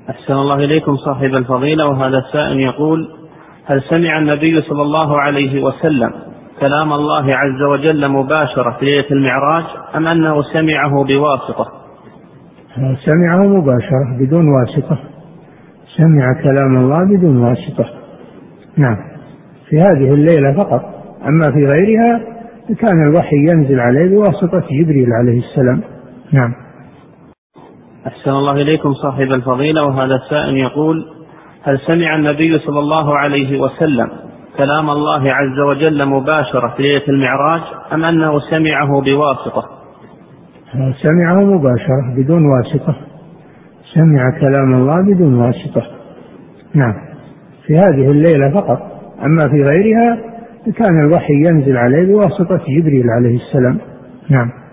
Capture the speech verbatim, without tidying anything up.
أحسن الله إليكم صاحب الفضيلة، وهذا السائل يقول: هل سمع النبي صلى الله عليه وسلم كلام الله عز وجل مباشرة في ليلة المعراج أم أنه سمعه بواسطة؟ سمعه مباشرة بدون واسطة، سمع كلام الله بدون واسطة. نعم، في هذه الليلة فقط، أما في غيرها كان الوحي ينزل عليه بواسطة جبريل عليه السلام. نعم. أحسن الله إليكم صاحب الفضيلة، وهذا السائل يقول: هل سمع النبي صلى الله عليه وسلم كلام الله عز وجل مباشرة في ليلة المعراج أم أنه سمعه بواسطة؟ سمعه مباشرة بدون واسطة، سمع كلام الله بدون واسطة. نعم، في هذه الليلة فقط، أما في غيرها كان الوحي ينزل عليه بواسطة جبريل عليه السلام. نعم.